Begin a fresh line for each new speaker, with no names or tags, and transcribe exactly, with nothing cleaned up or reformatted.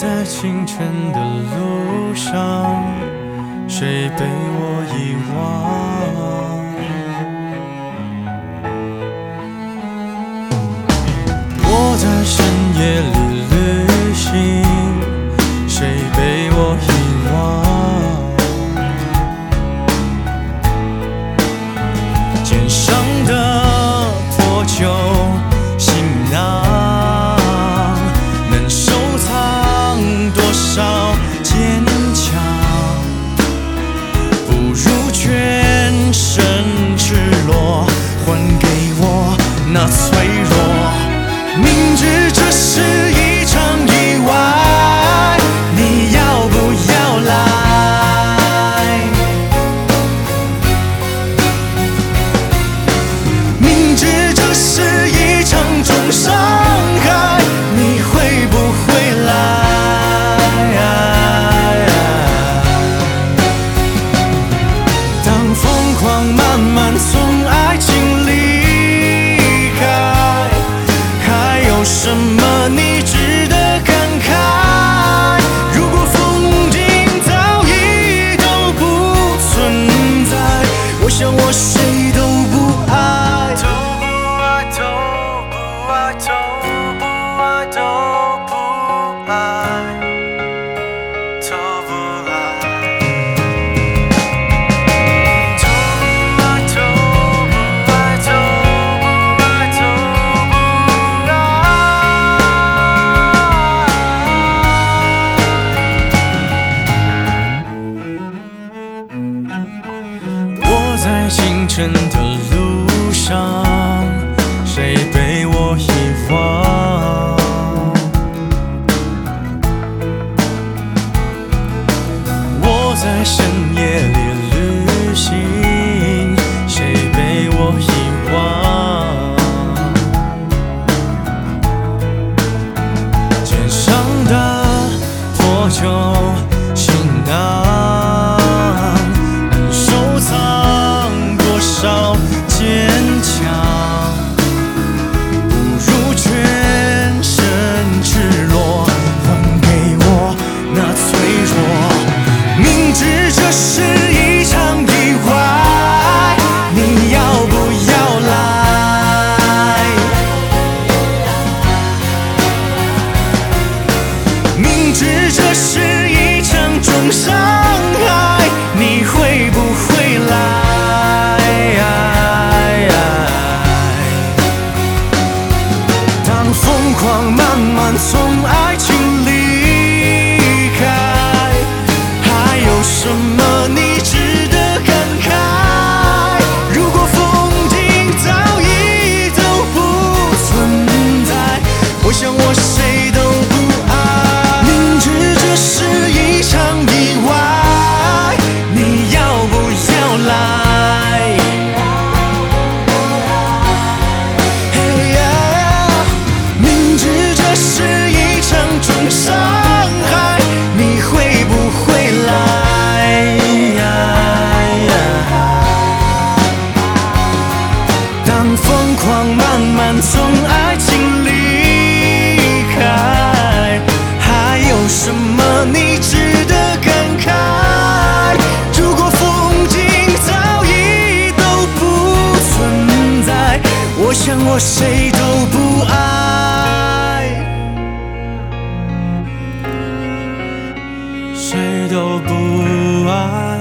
在清晨的路上，谁被我遗忘？我在深夜里旅行，谁被我遗忘？肩上的破旧行囊，能收藏多少坚强？不如全身赤裸，还给我那脆弱。明知这是一场意外，你要不要来？明知这是一场重伤害，你会不会来？当疯狂慢慢从爱情离开，什么你值得感慨？如果风景早已都不存在，我想我谁都不爱，都不爱，都不爱，都不爱，都不爱，都不爱。在清晨的路上，谁被我遗忘？我在深夜里旅行，谁被我遗忘？肩上的破旧行囊，能收藏多少坚强？不如全身赤裸，还给我那脆弱。明知这是一场意外，你要不要来？明知这是一场重伤害，你会不会来？疯狂慢慢从爱情离开，还有什么你值得感慨？如果风景早已都不存在，我想我谁都不爱。明知这是一场意外，你要不要来？伤害，你会不会来？当疯狂慢慢从爱情离开，还有什么你值得感慨？如果风景早已都不存在，我想我谁都不爱，谁都不爱。